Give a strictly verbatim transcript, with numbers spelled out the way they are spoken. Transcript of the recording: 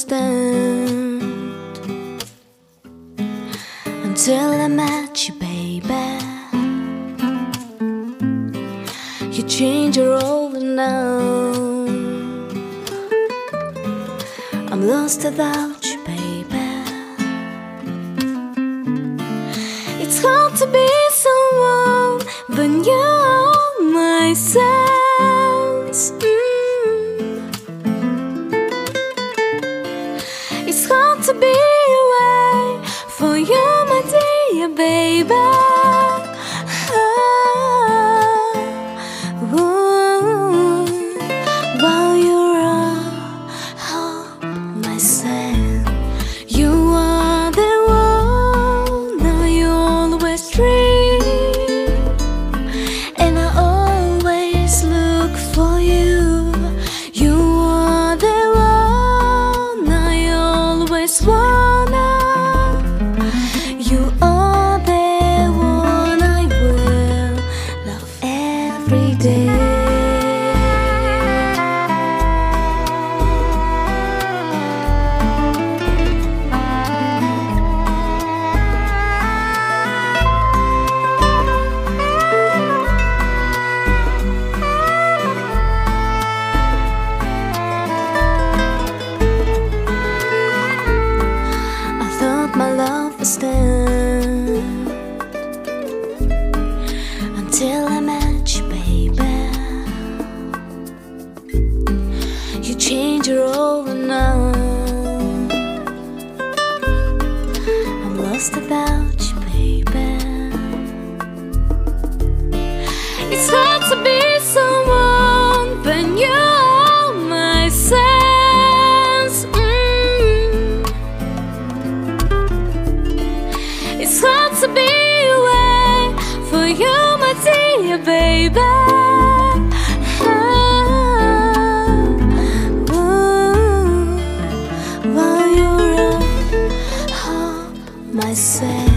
understand until I met you, baby. You change your role now. I'm lost without you, baby. It's hard to be someone when you're my sense. mm. It's hard to be away for you, my dear baby. Ah, whoa. While you're up my sand, you are the one I always dream, and I always look for you. You are the one I always wanna. You are the one I will love every day. My love was stand until I met you, baby. You change your role now. I'm lost without you, baby. It's hard to be someone when you're my sense. It's hard to be away for you, my dear baby. Ah, whoa. While you're up, my say.